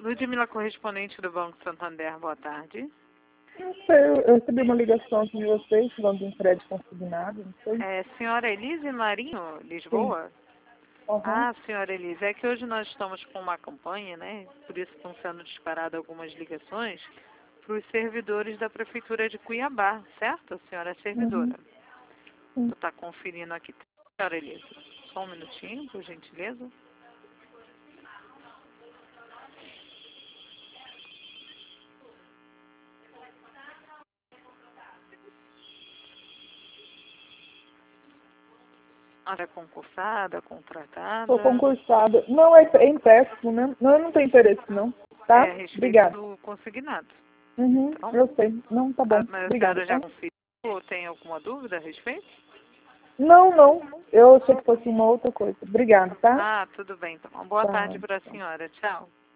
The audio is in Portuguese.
Ludmila, correspondente do Banco Santander, boa tarde. Não sei, eu recebi uma ligação aqui de vocês falando de um crédito consignado, não sei. Senhora Elise Marinho, Sim. Lisboa? Uhum. Ah, senhora Elise, é que hoje nós estamos com uma campanha, né? Por isso estão sendo disparadas algumas ligações para os servidores da Prefeitura de Cuiabá, certo? A senhora é servidora. Sim. Tu está conferindo aqui, senhora Elise. Só um minutinho, por gentileza. É concursada, contratada? Sou concursada. Não, é empréstimo, né? Não, eu não tenho interesse, não. Tá? É a respeito Obrigada. do consignado. Uhum, Então, eu sei. Não, tá bom. mas a Obrigada, senhora já tá? conferiu ou tem alguma dúvida a respeito? Não, não. Eu achei que fosse uma outra coisa. Obrigada, tá? Ah, tudo bem. Então, uma boa tarde Tá. para a senhora. Tchau.